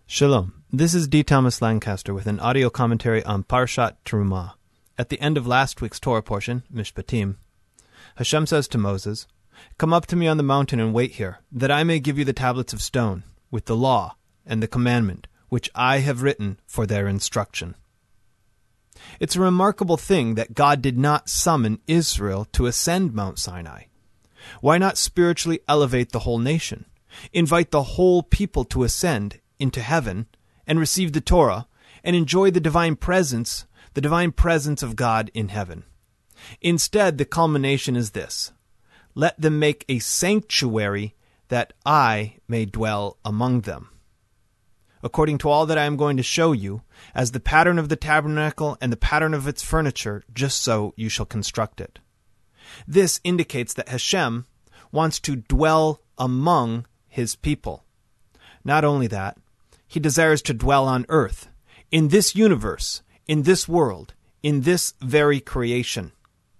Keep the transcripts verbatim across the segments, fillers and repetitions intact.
Shalom, this is D. Thomas Lancaster with an audio commentary on Parshat Terumah. At the end of last week's Torah portion, Mishpatim, Hashem says to Moses, "Come up to me on the mountain and wait here, that I may give you the tablets of stone, with the law and the commandment, which I have written for their instruction." It's a remarkable thing that God did not summon Israel to ascend Mount Sinai. Why not spiritually elevate the whole nation, invite the whole people to ascend into heaven and receive the Torah and enjoy the divine presence, the divine presence of God in heaven? Instead, the culmination is this: let them make a sanctuary that I may dwell among them. According to all that I am going to show you, as the pattern of the tabernacle and the pattern of its furniture, just so you shall construct it. This indicates that Hashem wants to dwell among his people. Not only that, he desires to dwell on earth, in this universe, in this world, in this very creation.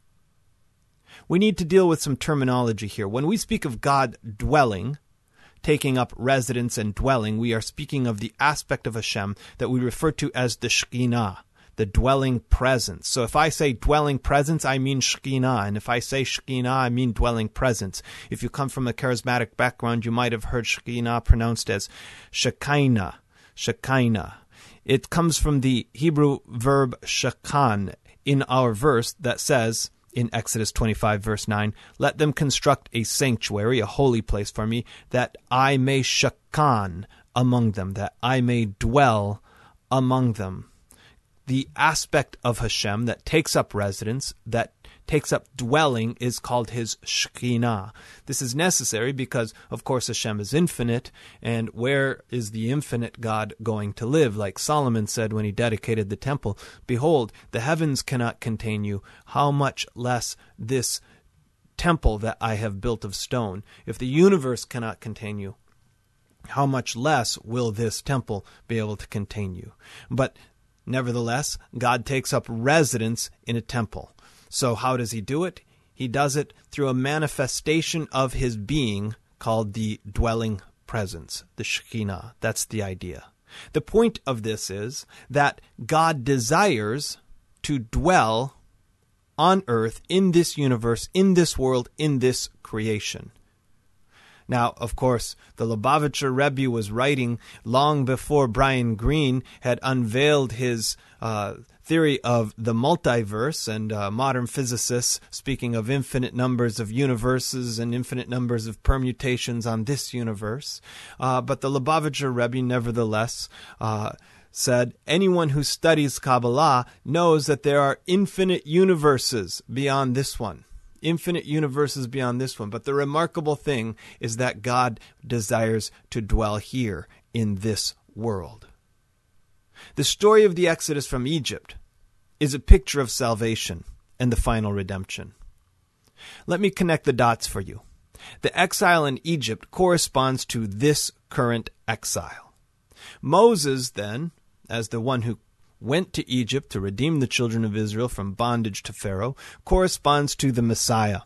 We need to deal with some terminology here. When we speak of God dwelling, taking up residence and dwelling, we are speaking of the aspect of Hashem that we refer to as the Shekhinah, the dwelling presence. So if I say dwelling presence, I mean Shekhinah. And if I say Shekhinah, I mean dwelling presence. If you come from a charismatic background, you might have heard Shekhinah pronounced as Shekinah, Shekinah. It comes from the Hebrew verb shakan in our verse that says, in Exodus twenty-five, verse nine, "Let them construct a sanctuary, a holy place for me, that I may shakan among them," that I may dwell among them. The aspect of Hashem that takes up residence, that takes up dwelling, is called his Shekhinah. This is necessary because, of course, Hashem is infinite, and where is the infinite God going to live? Like Solomon said when he dedicated the temple, "Behold, the heavens cannot contain you, how much less this temple that I have built of stone. If the universe cannot contain you, how much less will this temple be able to contain you?" But nevertheless, God takes up residence in a temple. So how does he do it? He does it through a manifestation of his being called the dwelling presence, the Shekhinah. That's the idea. The point of this is that God desires to dwell on earth, in this universe, in this world, in this creation. Now, of course, the Lubavitcher Rebbe was writing long before Brian Greene had unveiled his uh, theory of the multiverse, and uh, modern physicists speaking of infinite numbers of universes and infinite numbers of permutations on this universe. Uh, but the Lubavitcher Rebbe, nevertheless, uh, said, anyone who studies Kabbalah knows that there are infinite universes beyond this one. Infinite universes beyond this one. But the remarkable thing is that God desires to dwell here in this world. The story of the Exodus from Egypt is a picture of salvation and the final redemption. Let me connect the dots for you. The exile in Egypt corresponds to this current exile. Moses, then, as the one who went to Egypt to redeem the children of Israel from bondage to Pharaoh, corresponds to the Messiah.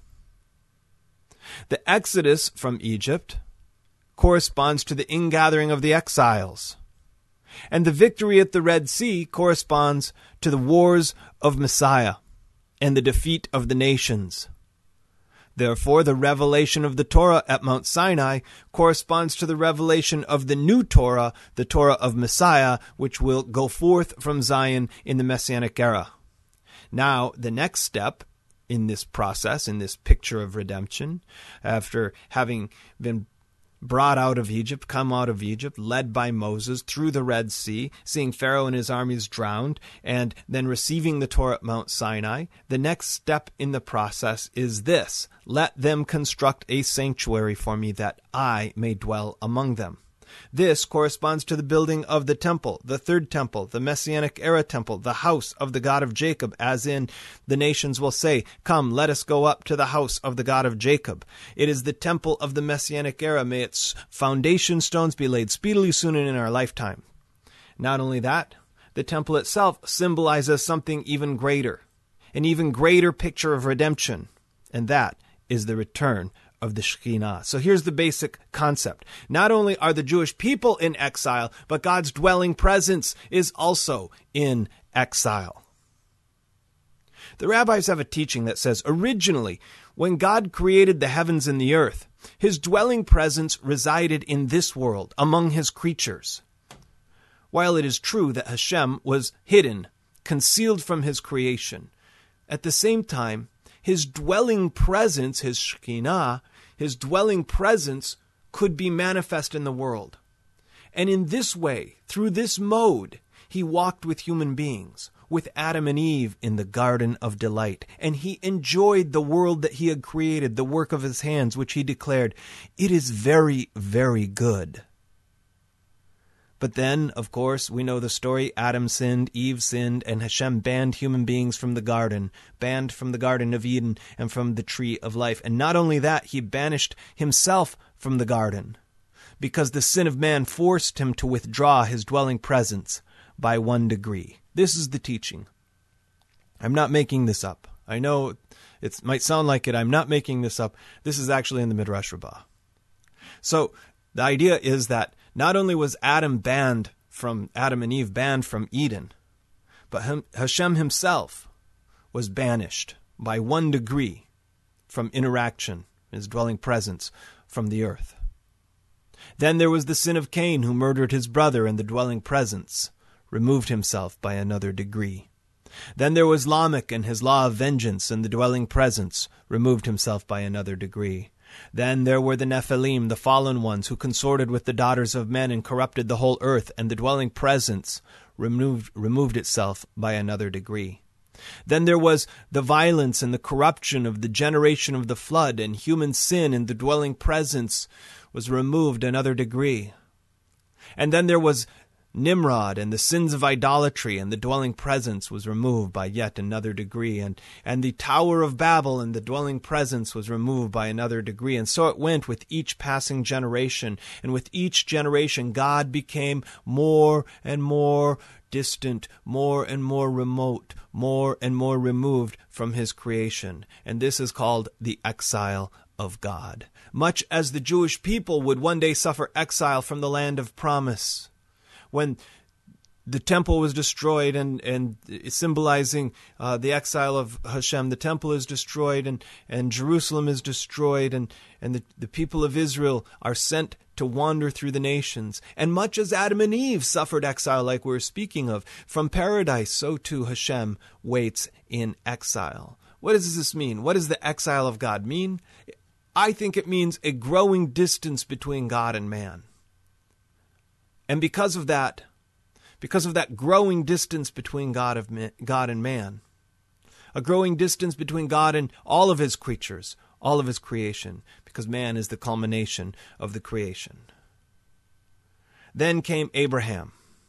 The exodus from Egypt corresponds to the ingathering of the exiles. And the victory at the Red Sea corresponds to the wars of Messiah and the defeat of the nations. Therefore, the revelation of the Torah at Mount Sinai corresponds to the revelation of the new Torah, the Torah of Messiah, which will go forth from Zion in the Messianic era. Now, the next step in this process, in this picture of redemption, after having been brought out of Egypt, come out of Egypt, led by Moses through the Red Sea, seeing Pharaoh and his armies drowned, and then receiving the Torah at Mount Sinai, the next step in the process is this: let them construct a sanctuary for me that I may dwell among them. This corresponds to the building of the temple, the third temple, the Messianic era temple, the house of the God of Jacob, as in the nations will say, "Come, let us go up to the house of the God of Jacob." It is the temple of the Messianic era. May its foundation stones be laid speedily soon and in our lifetime. Not only that, the temple itself symbolizes something even greater, an even greater picture of redemption, and that is the return of the Shekhinah. So here's the basic concept. Not only are the Jewish people in exile, but God's dwelling presence is also in exile. The rabbis have a teaching that says, originally, when God created the heavens and the earth, his dwelling presence resided in this world, among his creatures. While it is true that Hashem was hidden, concealed from his creation, at the same time, his dwelling presence, his Shekhinah, his dwelling presence could be manifest in the world. And in this way, through this mode, he walked with human beings, with Adam and Eve in the Garden of Delight. And he enjoyed the world that he had created, the work of his hands, which he declared, it is very, very good. But then, of course, we know the story. Adam sinned, Eve sinned, and Hashem banned human beings from the garden, banned from the Garden of Eden and from the Tree of Life. And not only that, he banished himself from the garden, because the sin of man forced him to withdraw his dwelling presence by one degree. This is the teaching. I'm not making this up. I know it might sound like it. I'm not making this up. This is actually in the Midrash Rabbah. So the idea is that not only was Adam banned from, Adam and Eve banned from Eden, but Hashem himself was banished by one degree from interaction, his dwelling presence, from the earth. Then there was the sin of Cain, who murdered his brother, and the dwelling presence removed himself by another degree. Then there was Lamech and his law of vengeance, and the dwelling presence removed himself by another degree. Then there were the Nephilim, the fallen ones, who consorted with the daughters of men and corrupted the whole earth, and the dwelling presence removed, removed itself by another degree. Then there was the violence and the corruption of the generation of the flood, and human sin, and the dwelling presence was removed another degree. And then there was Nimrod and the sins of idolatry, and the dwelling presence was removed by yet another degree. And, and the Tower of Babel, and the dwelling presence was removed by another degree. And so it went with each passing generation. And with each generation, God became more and more distant, more and more remote, more and more removed from his creation. And this is called the exile of God. Much as the Jewish people would one day suffer exile from the land of promise. When the temple was destroyed, and, and symbolizing uh, the exile of Hashem, the temple is destroyed, and, and Jerusalem is destroyed, and, and the, the people of Israel are sent to wander through the nations. And much as Adam and Eve suffered exile, like we were speaking of, from paradise, so too Hashem waits in exile. What does this mean? What does the exile of God mean? I think it means a growing distance between God and man. And because of that, because of that growing distance between God of man, God and man, a growing distance between God and all of his creatures, all of his creation, because man is the culmination of the creation. Then came Abraham.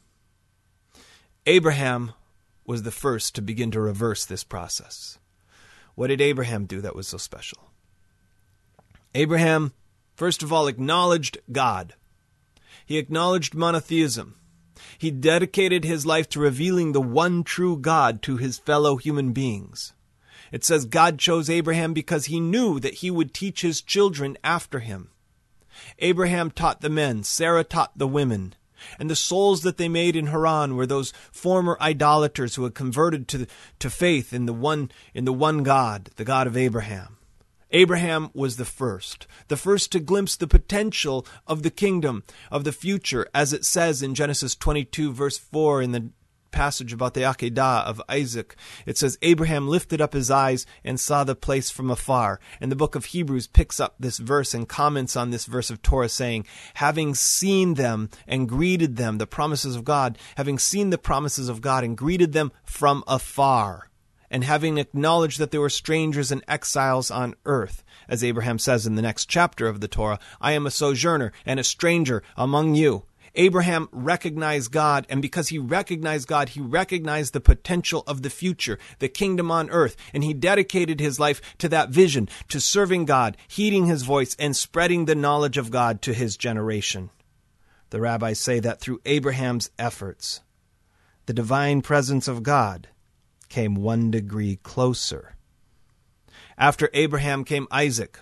Abraham was the first to begin to reverse this process. What did Abraham do that was so special? Abraham, first of all, acknowledged God. He acknowledged monotheism. He dedicated his life to revealing the one true God to his fellow human beings. It says God chose Abraham because he knew that he would teach his children after him. Abraham taught the men, Sarah taught the women, and the souls that they made in Haran were those former idolaters who had converted to, to faith in the one, in the one God, the God of Abraham. Abraham was the first, the first to glimpse the potential of the kingdom, of the future, as it says in Genesis twenty-two, verse four, in the passage about the Akedah of Isaac. It says, Abraham lifted up his eyes and saw the place from afar. And the book of Hebrews picks up this verse and comments on this verse of Torah, saying, having seen them and greeted them, the promises of God, having seen the promises of God and greeted them from afar, and having acknowledged that they were strangers and exiles on earth, as Abraham says in the next chapter of the Torah, I am a sojourner and a stranger among you. Abraham recognized God, and because he recognized God, he recognized the potential of the future, the kingdom on earth, and he dedicated his life to that vision, to serving God, heeding his voice, and spreading the knowledge of God to his generation. The rabbis say that through Abraham's efforts, the divine presence of God came one degree closer. After Abraham came Isaac,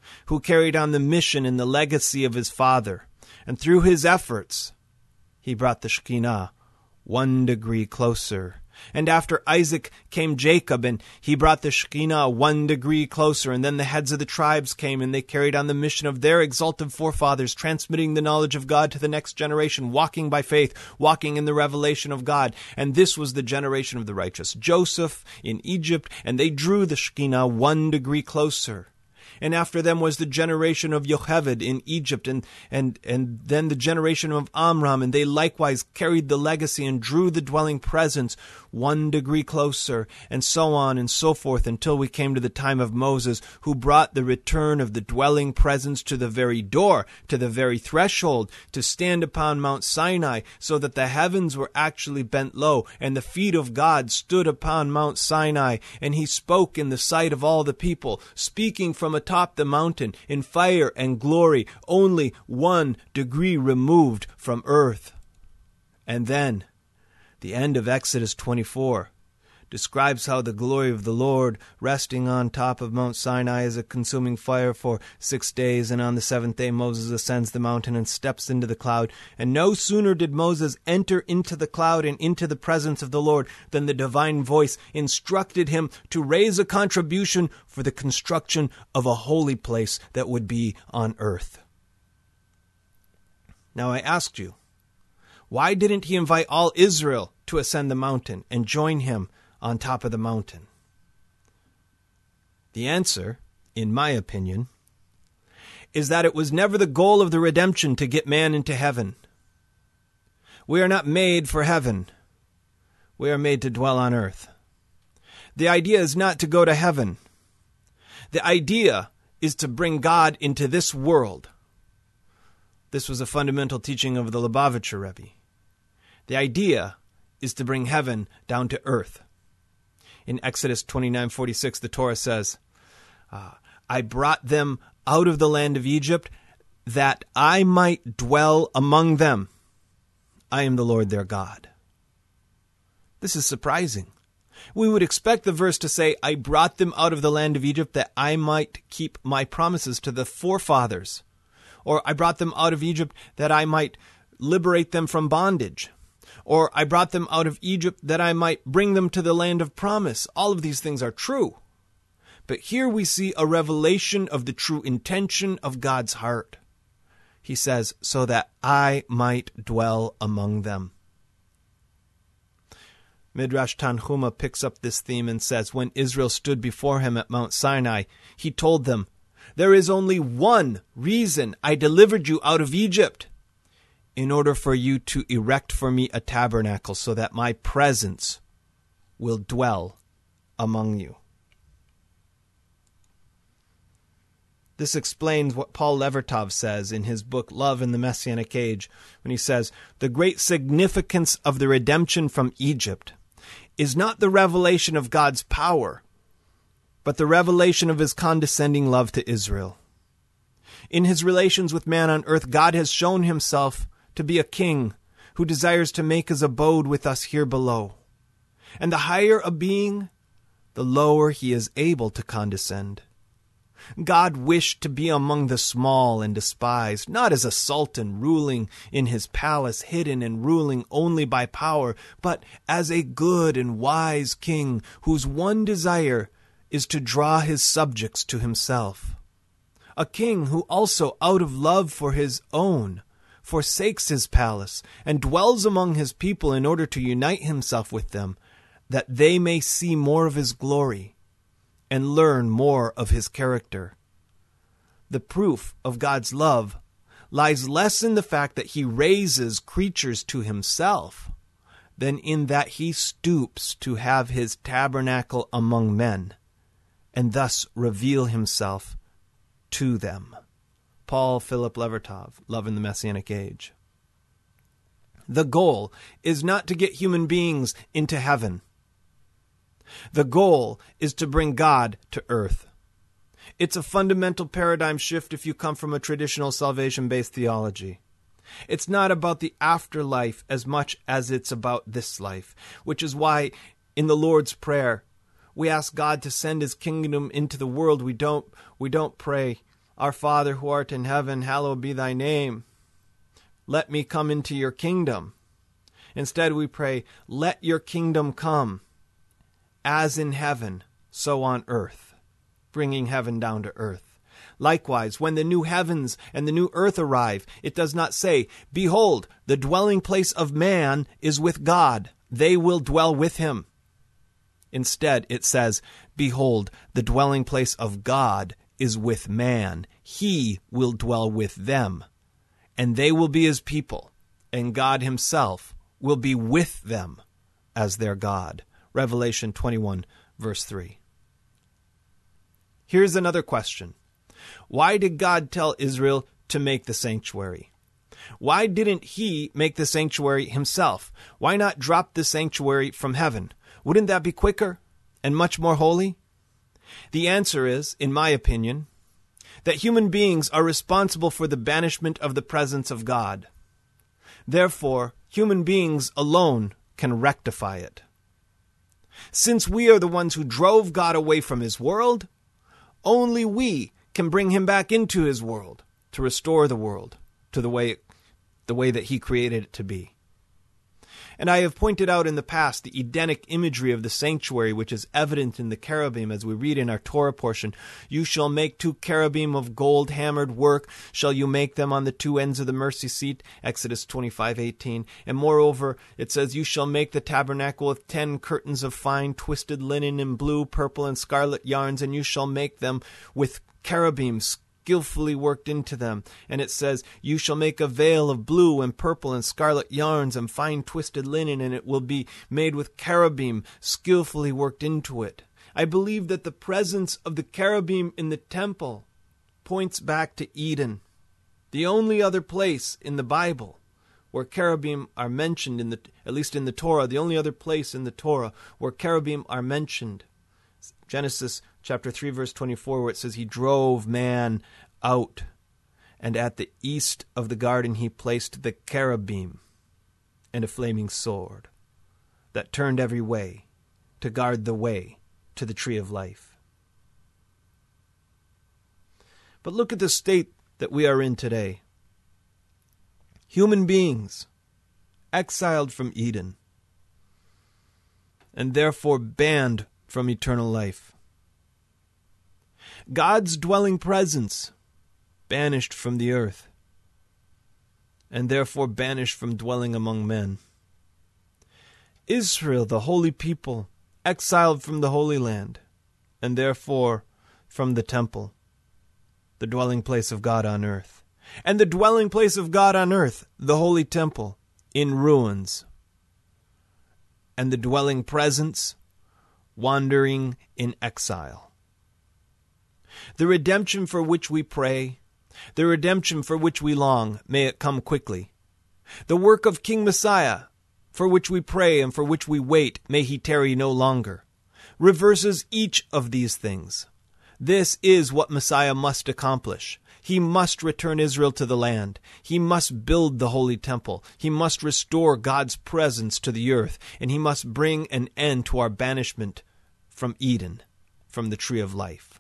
who carried on the mission and the legacy of his father. And through his efforts, he brought the Shekinah one degree closer. And after Isaac came Jacob, and he brought the Shekinah one degree closer. And then the heads of the tribes came, and they carried on the mission of their exalted forefathers, transmitting the knowledge of God to the next generation, walking by faith, walking in the revelation of God. And this was the generation of the righteous, Joseph in Egypt, and they drew the Shekinah one degree closer. And after them was the generation of Yocheved in Egypt, and, and, and then the generation of Amram, and they likewise carried the legacy and drew the dwelling presence one degree closer, and so on and so forth, until we came to the time of Moses, who brought the return of the dwelling presence to the very door, to the very threshold, to stand upon Mount Sinai, so that the heavens were actually bent low, and the feet of God stood upon Mount Sinai, and he spoke in the sight of all the people, speaking from atop the mountain in fire and glory, only one degree removed from earth. And then the end of Exodus twenty-four describes how the glory of the Lord, resting on top of Mount Sinai as a consuming fire for six days, and on the seventh day Moses ascends the mountain and steps into the cloud. And no sooner did Moses enter into the cloud and into the presence of the Lord than the divine voice instructed him to raise a contribution for the construction of a holy place that would be on earth. Now I asked you, why didn't he invite all Israel to ascend the mountain and join him on top of the mountain? The answer, in my opinion, is that it was never the goal of the redemption to get man into heaven. We are not made for heaven. We are made to dwell on earth. The idea is not to go to heaven. The idea is to bring God into this world. This was a fundamental teaching of the Lubavitcher Rebbe. The idea is to bring heaven down to earth. In Exodus twenty-nine forty-six, the Torah says, uh, I brought them out of the land of Egypt that I might dwell among them. I am the Lord their God. This is surprising. We would expect the verse to say, I brought them out of the land of Egypt that I might keep my promises to the forefathers. Or I brought them out of Egypt that I might liberate them from bondage. Or I brought them out of Egypt that I might bring them to the land of promise. All of these things are true. But here we see a revelation of the true intention of God's heart. He says, so that I might dwell among them. Midrash Tanhuma picks up this theme and says, when Israel stood before him at Mount Sinai, he told them, there is only one reason I delivered you out of Egypt, in order for you to erect for me a tabernacle so that my presence will dwell among you. This explains what Paul Levertov says in his book Love in the Messianic Age, when he says, the great significance of the redemption from Egypt is not the revelation of God's power, but the revelation of his condescending love to Israel. In his relations with man on earth, God has shown himself to be a king who desires to make his abode with us here below. And the higher a being, the lower he is able to condescend. God wished to be among the small and despised, not as a sultan ruling in his palace, hidden and ruling only by power, but as a good and wise king whose one desire is to draw his subjects to himself. A king who also, out of love for his own, forsakes his palace and dwells among his people in order to unite himself with them, that they may see more of his glory and learn more of his character. The proof of God's love lies less in the fact that he raises creatures to himself than in that he stoops to have his tabernacle among men and thus reveal himself to them. Paul Philip Levertov, Love in the Messianic Age. The goal is not to get human beings into heaven. The goal is to bring God to earth. It's a fundamental paradigm shift if you come from a traditional salvation-based theology. It's not about the afterlife as much as it's about this life, which is why in the Lord's Prayer we ask God to send his kingdom into the world. We don't, we don't pray, Our Father who art in heaven, hallowed be thy name. Let me come into your kingdom. Instead, we pray, let your kingdom come, as in heaven, so on earth, bringing heaven down to earth. Likewise, when the new heavens and the new earth arrive, it does not say, behold, the dwelling place of man is with God. They will dwell with him. Instead, it says, behold, the dwelling place of God is with man. He will dwell with them, and they will be his people, and God himself will be with them as their God. Revelation twenty-one, verse three. Here's another question. Why did God tell Israel to make the sanctuary? Why didn't he make the sanctuary himself? Why not drop the sanctuary from heaven? Wouldn't that be quicker and much more holy? The answer is, in my opinion, that human beings are responsible for the banishment of the presence of God. Therefore, human beings alone can rectify it. Since we are the ones who drove God away from his world, only we can bring him back into his world to restore the world to the way, the way that he created it to be. And I have pointed out in the past the Edenic imagery of the sanctuary, which is evident in the cherubim, as we read in our Torah portion. You shall make two cherubim of gold hammered work. Shall you make them on the two ends of the mercy seat? Exodus twenty-five eighteen. And moreover, it says, you shall make the tabernacle with ten curtains of fine twisted linen in blue, purple, and scarlet yarns, and you shall make them with cherubim skillfully worked into them. And it says, you shall make a veil of blue and purple and scarlet yarns and fine twisted linen, and it will be made with cherubim skillfully worked into it. I believe that the presence of the cherubim in the temple points back to Eden, the only other place in the Bible where cherubim are mentioned, in the, at least in the Torah, the only other place in the Torah where cherubim are mentioned. Genesis chapter three, verse twenty-four, where it says, he drove man out, and at the east of the garden he placed the cherubim and a flaming sword that turned every way to guard the way to the tree of life. But look at the state that we are in today. Human beings exiled from Eden and therefore banned from eternal life. God's dwelling presence banished from the earth, and therefore banished from dwelling among men. Israel, the holy people, exiled from the Holy Land, and therefore from the temple, the dwelling place of God on earth. And the dwelling place of God on earth, the holy temple, in ruins. And the dwelling presence wandering in exile. The redemption for which we pray, the redemption for which we long, may it come quickly. The work of King Messiah, for which we pray and for which we wait, may he tarry no longer, reverses each of these things. This is what Messiah must accomplish. He must return Israel to the land. He must build the holy temple. He must restore God's presence to the earth, and he must bring an end to our banishment from Eden, from the tree of life.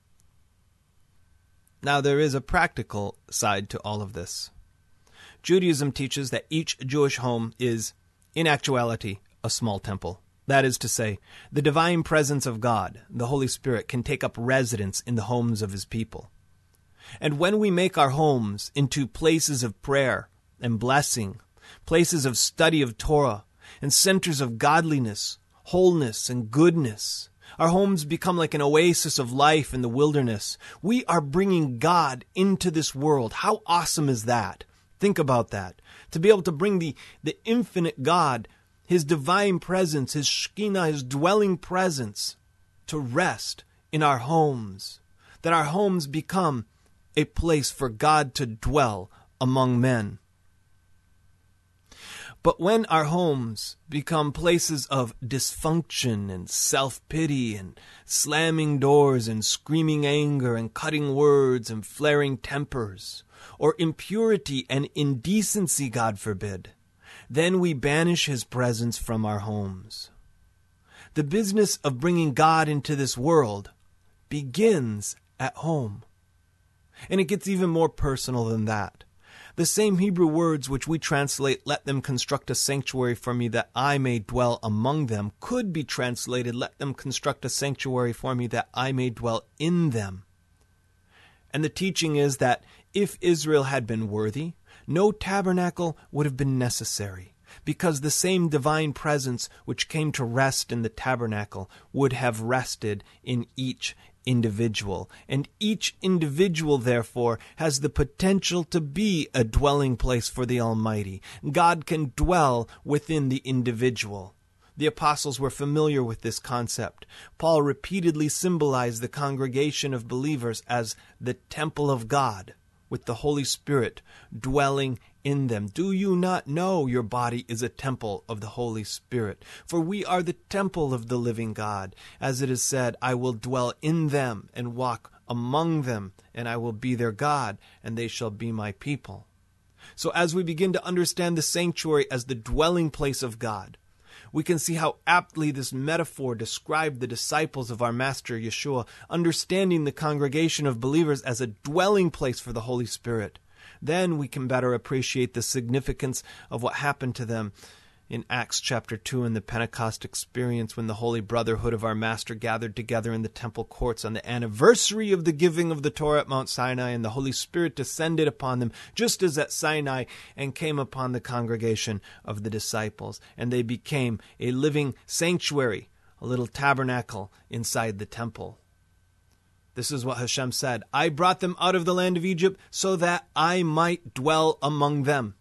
Now, there is a practical side to all of this. Judaism teaches that each Jewish home is, in actuality, a small temple. That is to say, the divine presence of God, the Holy Spirit, can take up residence in the homes of his people. And when we make our homes into places of prayer and blessing, places of study of Torah, and centers of godliness, wholeness, and goodness, our homes become like an oasis of life in the wilderness. We are bringing God into this world. How awesome is that? Think about that. To be able to bring the, the infinite God, his divine presence, his Shekinah, his dwelling presence, to rest in our homes. That our homes become a place for God to dwell among men. But when our homes become places of dysfunction and self-pity and slamming doors and screaming anger and cutting words and flaring tempers, or impurity and indecency, God forbid, then we banish his presence from our homes. The business of bringing God into this world begins at home. And it gets even more personal than that. The same Hebrew words which we translate, let them construct a sanctuary for me that I may dwell among them, could be translated, let them construct a sanctuary for me that I may dwell in them. And the teaching is that if Israel had been worthy, no tabernacle would have been necessary, because the same divine presence which came to rest in the tabernacle would have rested in each individual. And each individual, therefore, has the potential to be a dwelling place for the Almighty. God can dwell within the individual. The apostles were familiar with this concept. Paul repeatedly symbolized the congregation of believers as the temple of God, with the Holy Spirit dwelling in them. Do you not know your body is a temple of the Holy Spirit? For we are the temple of the living God. As it is said, I will dwell in them and walk among them, and I will be their God, and they shall be my people. So as we begin to understand the sanctuary as the dwelling place of God, we can see how aptly this metaphor described the disciples of our Master Yeshua, understanding the congregation of believers as a dwelling place for the Holy Spirit. Then we can better appreciate the significance of what happened to them in Acts chapter two in the Pentecost experience, when the holy brotherhood of our Master gathered together in the temple courts on the anniversary of the giving of the Torah at Mount Sinai, and the Holy Spirit descended upon them just as at Sinai and came upon the congregation of the disciples. And they became a living sanctuary, a little tabernacle inside the temple. This is what Hashem said, I brought them out of the land of Egypt so that I might dwell among them.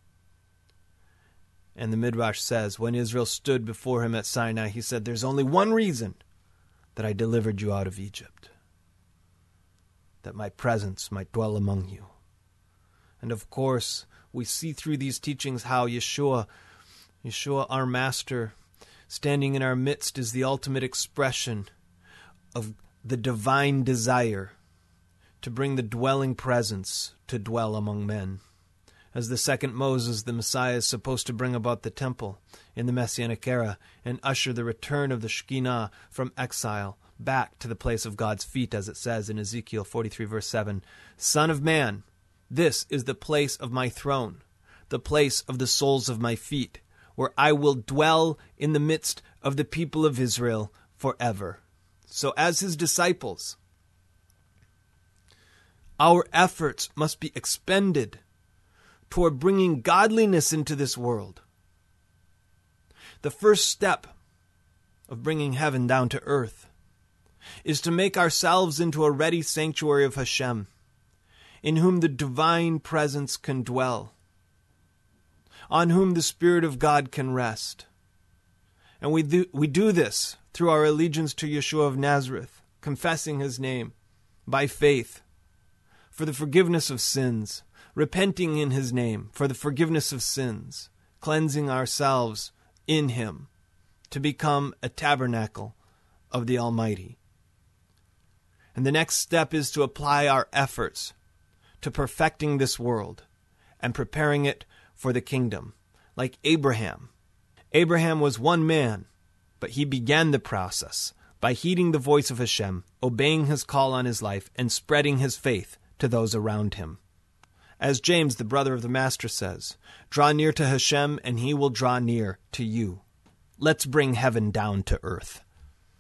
And the Midrash says, when Israel stood before him at Sinai, he said, there's only one reason that I delivered you out of Egypt, that my presence might dwell among you. And of course, we see through these teachings how Yeshua, Yeshua, our Master, standing in our midst, is the ultimate expression of the divine desire to bring the dwelling presence to dwell among men. As the second Moses, the Messiah is supposed to bring about the temple in the Messianic era and usher the return of the Shekinah from exile back to the place of God's feet, as it says in Ezekiel forty-three, verse seven. Son of man, this is the place of my throne, the place of the soles of my feet, where I will dwell in the midst of the people of Israel forever. So as his disciples, our efforts must be expended toward bringing godliness into this world. The first step of bringing heaven down to earth is to make ourselves into a ready sanctuary of Hashem, in whom the divine presence can dwell, on whom the Spirit of God can rest. And we do, we do this through our allegiance to Yeshua of Nazareth, confessing his name by faith for the forgiveness of sins, repenting in his name for the forgiveness of sins, cleansing ourselves in him to become a tabernacle of the Almighty. And the next step is to apply our efforts to perfecting this world and preparing it for the kingdom, like Abraham. Abraham was one man, but he began the process by heeding the voice of Hashem, obeying his call on his life, and spreading his faith to those around him. As James, the brother of the Master, says, draw near to Hashem, and he will draw near to you. Let's bring heaven down to earth.